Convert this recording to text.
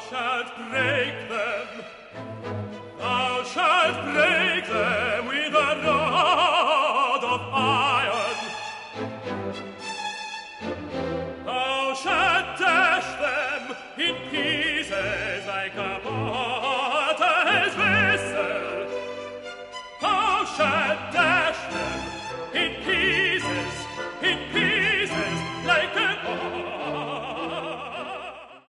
shalt break them. Thou shalt break them with a rod of iron. Thou shalt dash them in pieces like a